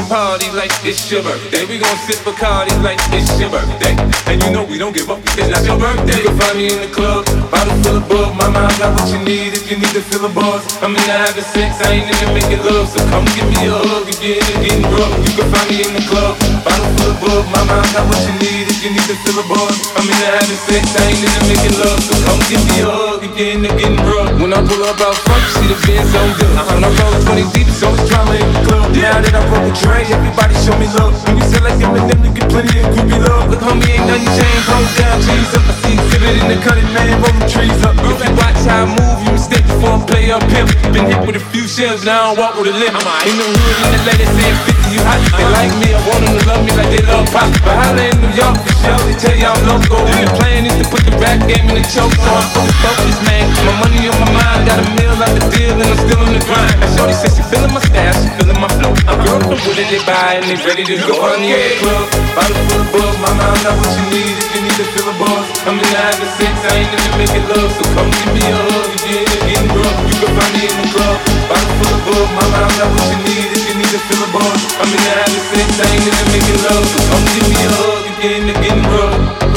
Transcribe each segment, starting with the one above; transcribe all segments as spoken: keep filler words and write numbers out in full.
party like it's your birthday. We gon' sip Bacardi like it's your birthday. And you know we don't give up, it's not your birthday. You can find me in the club, bottle full of bug. Mama, I got what you need if you need to fill a buzz. I'm in the having sex, I ain't in the making love. So come give me a hug if you're in the getting rough. You can find me in the club, bottle full of bug. Mama, I got what you need if you need to fill a buzz. I'm in the having sex, I ain't in the making love. So come give me a hug if you're in the getting rough. When I pull up out front, you see the Benz on good. When I roll twenty deep, it's always drama in the club. Now that I broke a tray, everybody show me love. When you sell like Eminem, you get plenty of groupie love. Look, homie, ain't nothing changed. Hold down, cheese up. I see exhibit in the cutting, man, roll them trees up. If you watch how I move, you mistake before I play up pimp. Been hit with a few shells, now I don't walk with a limp. In the hood, in the lady saying fifty, you hot. They like me, I want them to love me like they love pop. But holla in New York for sure, they tell y'all loco. And the plan is to put the rap game in the choke. So I'm fully focused, man. My money on my mind, got a meal out the deal, and I'm still on the grind. And shorty says she feeling my style, she feeling my flow. A girl from Wooded, they buy and they ready to go on the air club. Bottle full of bug, mama, I got what you need if you need to fill a buzz. I'm in the having sex, I ain't in the making love. So come give me a hug if you're in the getting rough. You can find me in the club, bottle full of bug, mama, I got what you need if you need to fill a buzz. I'm in the having sex, I ain't in the making love. So come give me a hug if you're in the getting rough.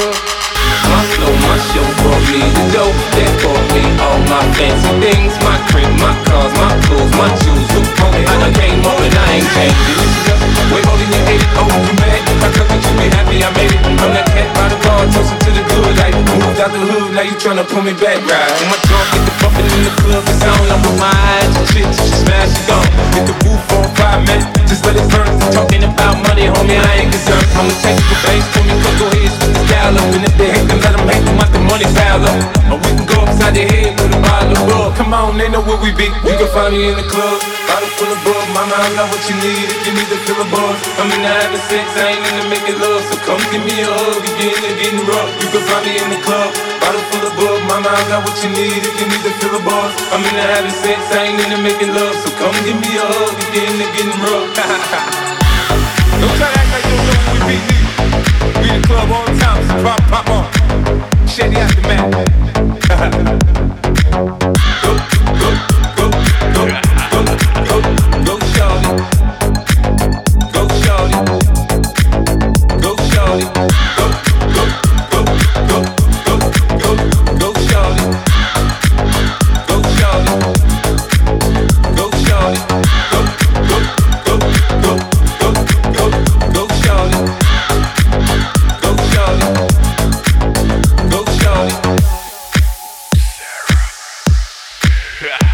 My flow, my show brought me the dope that bought me all my fancy things. My crib, my cars, my clothes, my shoes. Look on me, I done came up and I ain't changed. Way more than you hate it, oh you mad? I come with you, be happy I made it. I'm that cat by the bar, toasting to the good life. Moved out the hood, now you tryna pull me back, right? When my trunk get the bumpin' in the club, it's on. I'm with my eyes, shit, she smash it gone. Hit the roof on five minutes, just let it burn. Talking about money, homie, I ain't concerned. I'm a technical bass, pull me go ahead, switch the style up. And if they hate, then let them hate them, watch the money pile up. Or we can go upside their head with a bottle of bug. Come on, they know where we be. You can find me in the club, bottle full of bug. Mama, I got what you need if you need to fill a buzz. I'm in the having sex, I ain't in the making love. So come give me a hug if you're in the getting rough. You can find me in the club, bottle full of bug. Mama, I got what you need if you need to fill a buzz. I'm in the having sex, I ain't in the making love. So come give me a hug if you're in the getting rough. Don't try to act like you don't know who we be, nigga. We in the club all the time, so pop, pop on. Shady out the mat. Go, go, go, go, go, go, go, shawty. Go, shawty. Go, shawty. Go, go, go, go, go, go, go, shawty. Go, shawty. Go, shawty. Go, go, go, go, go, go, go, shawty. Go, shawty. Go, shawty. Yeah.